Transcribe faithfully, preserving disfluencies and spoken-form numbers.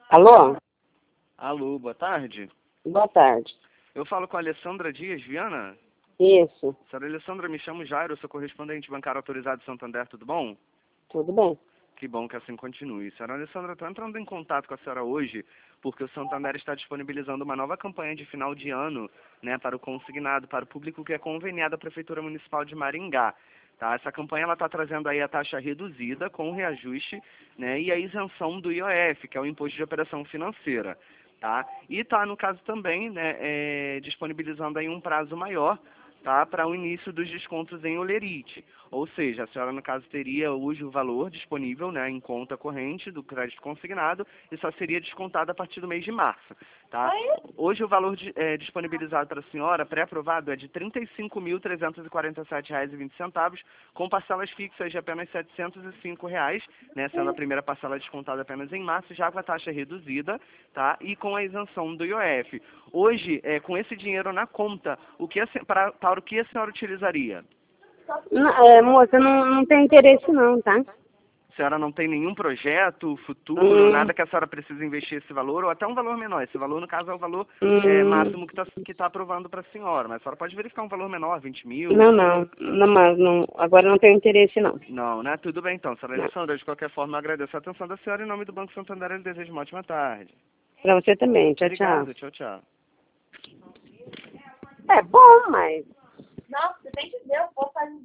Alô? Alô, boa tarde. Boa tarde. Eu falo com a Alessandra Dias Viana. Isso. Senhora Alessandra, me chamo Jairo, sou correspondente bancário autorizado de Santander, tudo bom? Tudo bem. Que bom que assim continue. Senhora Alessandra, estou entrando em contato com a senhora hoje porque o Santander está disponibilizando uma nova campanha de final de ano, né, para o consignado, para o público que é conveniado à Prefeitura Municipal de Maringá. Tá? Essa campanha está trazendo aí a taxa reduzida com o reajuste, né, e a isenção do I O F, que é o Imposto de Operação Financeira. Tá? E está, no caso também, né, é, disponibilizando aí um prazo maior, tá, para o início dos descontos em olerite. Ou seja, a senhora, no caso, teria hoje o valor disponível, né, em conta corrente do crédito consignado e só seria descontado a partir do mês de março. Tá? Hoje o valor de, é, disponibilizado para a senhora, pré-aprovado, é de trinta e cinco mil trezentos e quarenta e sete reais e vinte centavos, com parcelas fixas de apenas setecentos e cinco reais, né, sendo a primeira parcela descontada apenas em março, já com a taxa reduzida, tá, e com a isenção do I O F. Hoje, é, com esse dinheiro na conta, o que a, para, para o que a senhora utilizaria? Não, é, moça, não, não tem interesse não, tá? A senhora não tem nenhum projeto futuro, Hum, nada que a senhora precisa investir esse valor, ou até um valor menor. Esse valor, no caso, é o valor hum, é, máximo que está que tá aprovando para a senhora. Mas a senhora pode verificar um valor menor, vinte mil. não, não, não, mas não, agora não tem interesse não. Não, né? Tudo bem então, senhora Não. Alessandra. De qualquer forma, eu agradeço a atenção da senhora. Em nome do Banco Santander, eu lhe desejo uma ótima tarde. Pra você também, tchau, tchau. Obrigado, tchau, tchau. É bom, mas... Não, você tem que ver, eu vou fazer.